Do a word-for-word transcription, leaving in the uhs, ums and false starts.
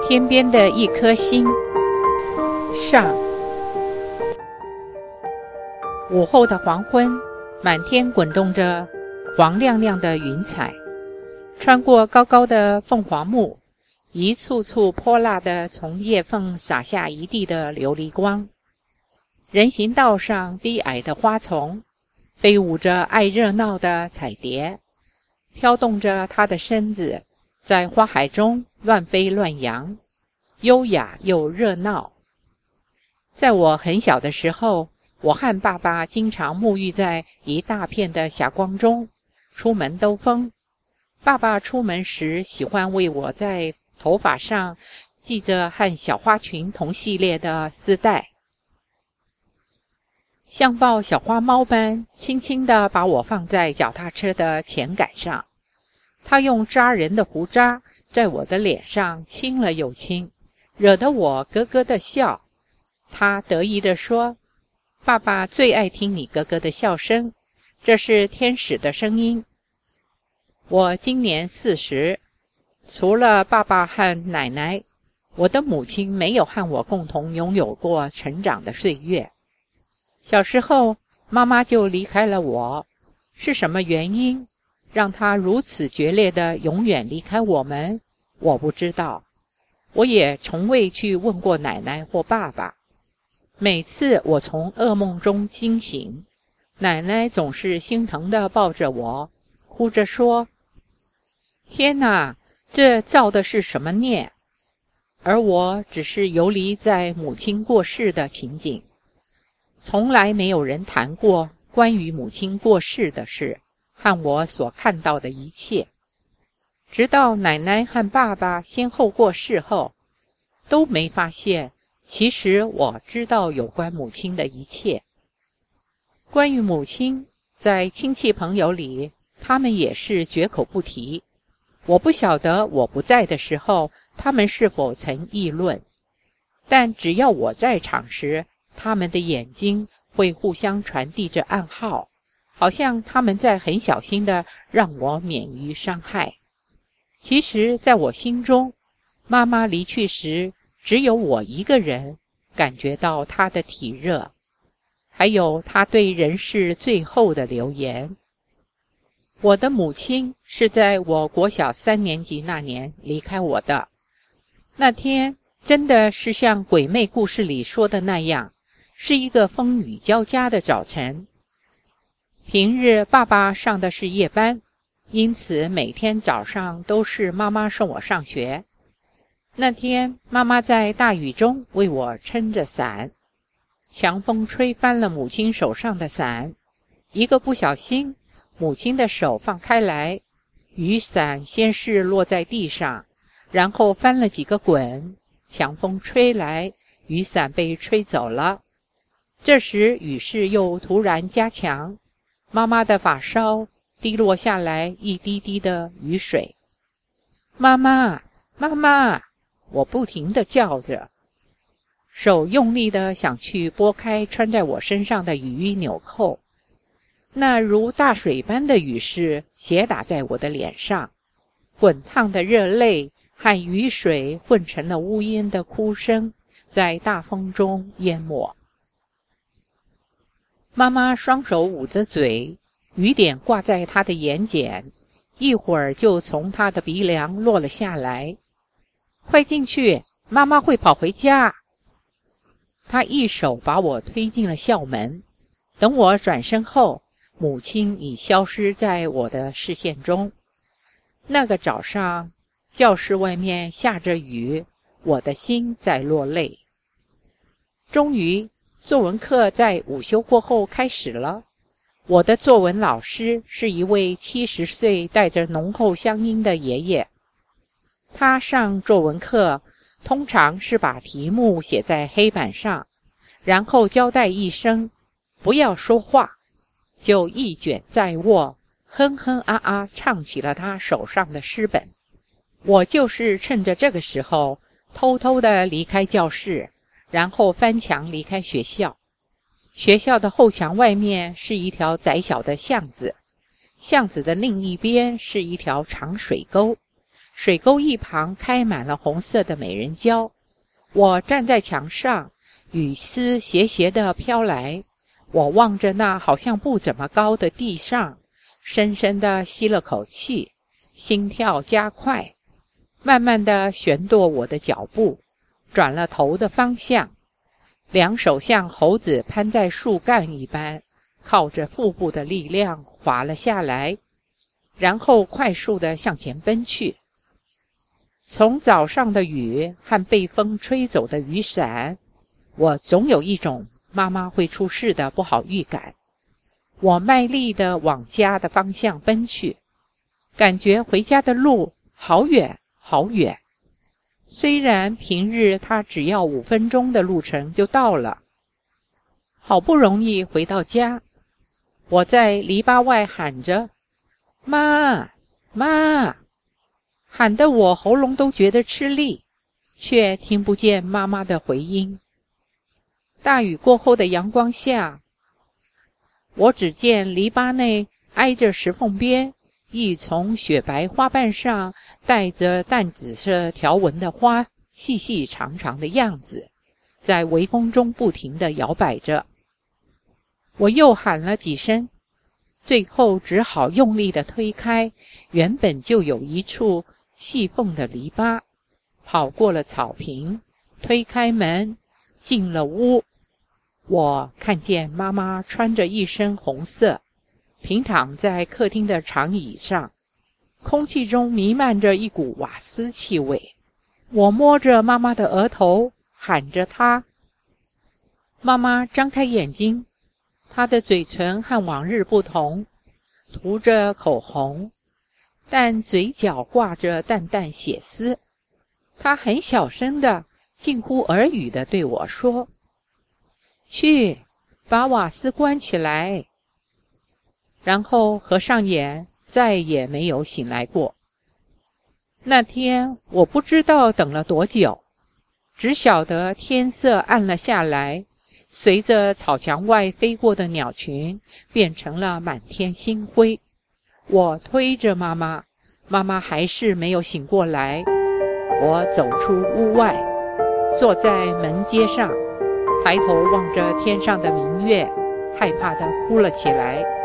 天边的一颗星上。午后的黄昏，满天滚动着黄亮亮的云彩，穿过高高的凤凰木，一簇簇泼辣的从叶缝洒下一地的琉璃光。人行道上低矮的花丛飞舞着爱热闹的彩蝶，飘动着它的身子，在花海中乱飞乱扬，优雅又热闹。在我很小的时候，我和爸爸经常沐浴在一大片的霞光中，出门兜风。爸爸出门时喜欢为我在头发上系着和小花裙同系列的丝带，像抱小花猫般轻轻地把我放在脚踏车的前杆上。他用扎人的胡渣在我的脸上亲了又亲，惹得我咯咯地笑。他得意地说，爸爸最爱听你咯咯的笑声，这是天使的声音。我今年四十，除了爸爸和奶奶，我的母亲没有和我共同拥有过成长的岁月。小时候，妈妈就离开了我，是什么原因让她如此决裂地永远离开我们？我不知道，我也从未去问过奶奶或爸爸。每次我从噩梦中惊醒，奶奶总是心疼地抱着我，哭着说，天哪，这造的是什么孽？而我只是游离在母亲过世的情景，从来没有人谈过关于母亲过世的事和我所看到的一切。直到奶奶和爸爸先后过世后，都没发现其实我知道有关母亲的一切。关于母亲，在亲戚朋友里，他们也是绝口不提。我不晓得我不在的时候，他们是否曾议论，但只要我在场时，他们的眼睛会互相传递着暗号，好像他们在很小心地让我免于伤害。其实在我心中，妈妈离去时，只有我一个人感觉到她的体热，还有她对人世最后的留言。我的母亲是在我国小三年级那年离开我的。那天真的是像鬼魅故事里说的那样，是一个风雨交加的早晨。平日爸爸上的是夜班，因此每天早上都是妈妈送我上学。那天妈妈在大雨中为我撑着伞，强风吹翻了母亲手上的伞，一个不小心，母亲的手放开来，雨伞先是落在地上，然后翻了几个滚，强风吹来，雨伞被吹走了。这时雨势又突然加强，妈妈的发梢滴落下来一滴滴的雨水。妈妈，妈妈，我不停地叫着，手用力地想去拨开穿在我身上的雨衣纽扣。那如大水般的雨势斜打在我的脸上，滚烫的热泪和雨水混成了呜咽的哭声，在大风中淹没。妈妈双手捂着嘴，雨点挂在她的眼睑，一会儿就从她的鼻梁落了下来。快进去，妈妈会跑回家。她一手把我推进了校门，等我转身后，母亲已消失在我的视线中。那个早上，教室外面下着雨，我的心在落泪。终于，作文课在午休过后开始了。我的作文老师是一位七十岁带着浓厚乡音的爷爷。他上作文课通常是把题目写在黑板上，然后交代一声不要说话，就一卷在握，哼哼啊啊唱起了他手上的诗本。我就是趁着这个时候偷偷地离开教室，然后翻墙离开学校。学校的后墙外面是一条窄小的巷子，巷子的另一边是一条长水沟， 水沟一旁开满了红色的美人蕉。我站在墙上，雨丝斜斜地飘来，我望着那好像不怎么高的地上，深深地吸了口气，心跳加快，慢慢地旋踱我的脚步，转了头的方向，两手像猴子攀在树干一般，靠着腹部的力量滑了下来，然后快速地向前奔去。从早上的雨和被风吹走的雨伞，我总有一种妈妈会出事的不好预感。我卖力地往家的方向奔去，感觉回家的路好远好远。虽然平日它只要五分钟的路程就到了。好不容易回到家，我在篱笆外喊着妈妈，喊得我喉咙都觉得吃力，却听不见妈妈的回音。大雨过后的阳光下，我只见篱笆内挨着石缝边一丛雪白花瓣上带着淡紫色条纹的花，细细长长的样子，在微风中不停地摇摆着。我又喊了几声，最后只好用力地推开原本就有一处细缝的篱笆，跑过了草坪，推开门，进了屋。我看见妈妈穿着一身红色，平躺在客厅的长椅上，空气中弥漫着一股瓦斯气味。我摸着妈妈的额头，喊着她。妈妈张开眼睛，她的嘴唇和往日不同，涂着口红，但嘴角挂着淡淡血丝。她很小声的，近乎耳语的对我说：去，把瓦斯关起来。然后合上眼，再也没有醒来过。那天我不知道等了多久，只晓得天色暗了下来，随着草墙外飞过的鸟群变成了满天星辉。我推着妈妈，妈妈还是没有醒过来。我走出屋外，坐在门阶上，抬头望着天上的明月，害怕地哭了起来。